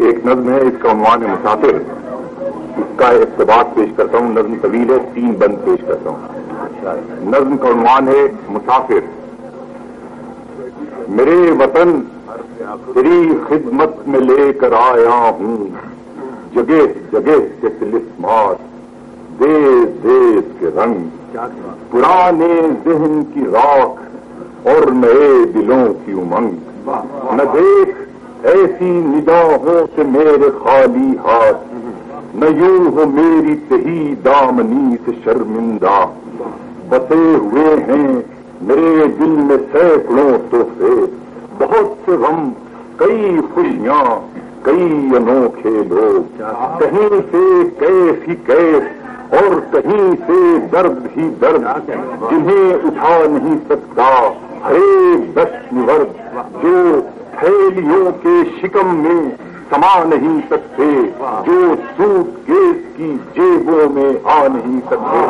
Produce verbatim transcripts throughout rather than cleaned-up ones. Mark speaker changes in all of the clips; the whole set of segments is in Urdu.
Speaker 1: ایک نظم ہے، اس کا عنوان ہے مسافر. اس کا اقتباس پیش کرتا ہوں. نظم طویل ہے، تین بند پیش کرتا ہوں. نظم کا عنوان ہے مسافر. میرے وطن تیری خدمت میں لے کر آیا ہوں جگہ جگہ کے طلسمات، دیس دیس کے رنگ، پرانے ذہن کی راکھ اور نئے دلوں کی امنگ. نہ دیکھ ایسی نگاہوں سے میرے خالی ہاتھ، نہ یوں ہو میری تہی دامنی سے شرمندہ. بسے ہوئے ہیں میرے دل میں سینکڑوں تحفے، بہت سے غم، کئی خوشیاں، کئی انوکھے لوگ. کہیں سے کیف ہی کیف اور کہیں سے درد ہی درد، جنہیں اٹھا نہیں سکتا ہر ایک دشت ورد، جو تھیلیوں کے شکم میں سما نہیں سکتے، جو سوٹ کیس کی جیبوں میں آ نہیں سکتے.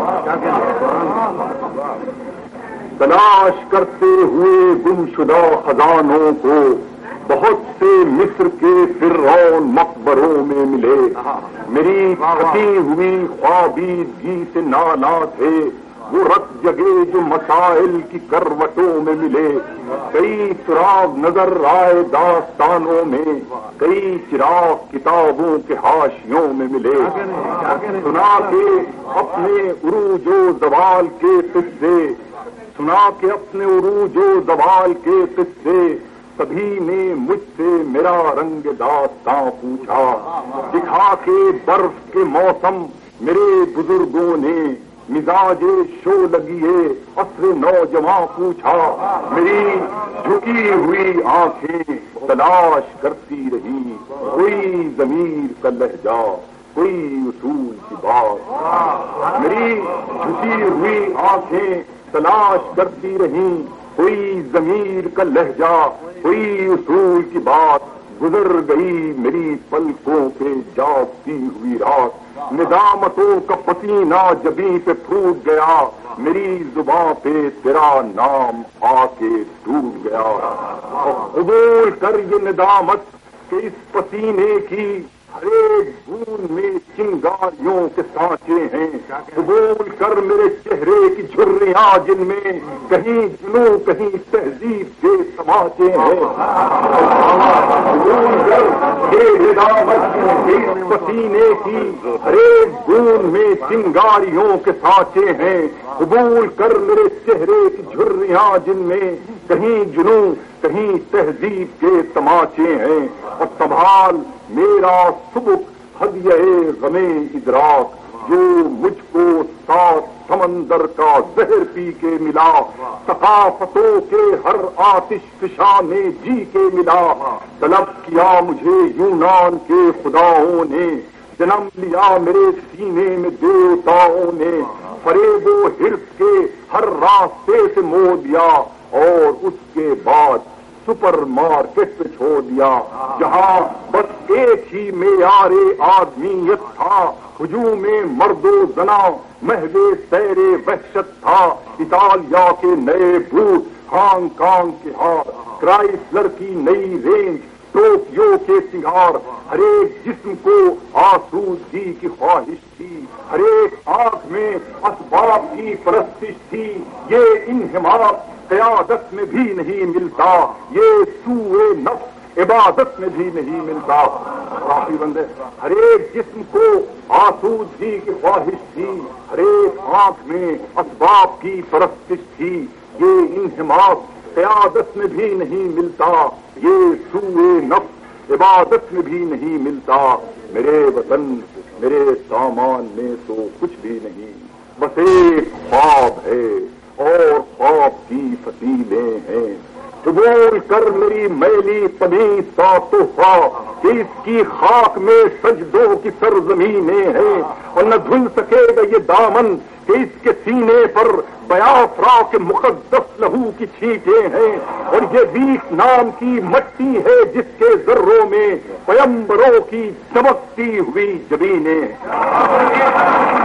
Speaker 1: تلاش کرتے ہوئے گمشدہ خزانوں کو بہت سے مصر کے فرعون مقبروں میں ملے. میری پھٹی ہوئی خوابیدگی سے نالا تھے وہ رت جگے جو مسائل کی کروٹوں میں ملے. کئی سراغ نظر آئے داستانوں میں، کئی چراغ کتابوں کے حاشیوں میں ملے. سنا کے اپنے عروج و زوال کے قصے، سنا کے اپنے عروج و زوال کے قصے، سبھی نے مجھ سے میرا رنگ داستاں پوچھا. دکھا کے برف کے موسم میرے بزرگوں نے مزاج شو لگیے عصر نوجواں پوچھا. میری جھکی ہوئی آنکھیں تلاش کرتی رہی، کوئی ضمیر کا لہجہ، کوئی اصول کی بات. میری جھکی ہوئی آنکھیں تلاش کرتی رہی، کوئی ضمیر کا لہجہ، کوئی اصول کی بات. گزر گئی میری پلکوں پہ جاگتی ہوئی رات، ندامتوں کا پسینہ جبیں پہ پھوٹ گیا، میری زباں پہ تیرا نام آ کے ٹوٹ گیا. قبول کر یہ ندامت کہ اس پسینے کی ہر ایک بوند میں چنگاریوں کے سانچے ہیں. قبول کر میرے چہرے کی جھریاں جن میں کہیں جنوں کہیں تہذیب کے تماچے ہیں. قبول کر یہ ندامت اس پسینے کی ہر ایک بوند میں چنگاریوں کے سانچے ہیں. قبول کر میرے چہرے کی جھریاں جن میں کہیں جنوں کہیں تہذیب کے تماچے ہیں. اور سنبھال میرا سبک ہدیہ غمِ ادراک، جو مجھ کو سات سمندر کا زہر پی کے ملا، ثقافتوں کے ہر آتش فشاں میں جی کے ملا. طلب کیا مجھے یونان کے خداؤں نے، جنم لیا میرے سینے میں دیوتاؤں نے. فریب و حرص کے ہر راستے سے مو دیا اور اس کے بعد سپر مارکیٹ پہ چھوڑ دیا، جہاں بس ایک ہی معیار آدمیت تھا. ہجوم مرد و زنا محو سیر وحشت تھا. اطالیہ کے نئے بوٹ، ہانگ کانگ کے ہار، کرائسلر کی نئی رینج، ٹوکیو کے سنگار. ہر ایک جسم کو آسودگی کی خواہش تھی، ہر ایک آنکھ میں اسباب کی پرستش تھی. یہ انہماک قیادت میں بھی نہیں ملتا، یہ سوء نفس عبادت میں بھی نہیں ملتا. کافی بندے ہر ایک جسم کو آسودگی کی خواہش تھی، ہر ایک آنکھ میں اسباب کی پرستش تھی. یہ انہماک قیادت میں بھی نہیں ملتا، یہ سوء نفس عبادت میں بھی نہیں ملتا. میرے وطن میرے سامان میں تو کچھ بھی نہیں، بس ایک خواب ہے اور خواب کی فتیلیں ہیں. قبول کر میری میلی تمیز کا تحفہ کہ اس کی خاک میں سجدوں کی سرزمینیں ہیں، اور نہ دھل سکے گا یہ دامن کہ اس کے سینے پر بیافرا کے مقدس لہو کی چھینٹیں ہیں. اور یہ بیس نام کی مٹی ہے جس کے ذروں میں پیمبروں کی چمکتی ہوئی جبینیں.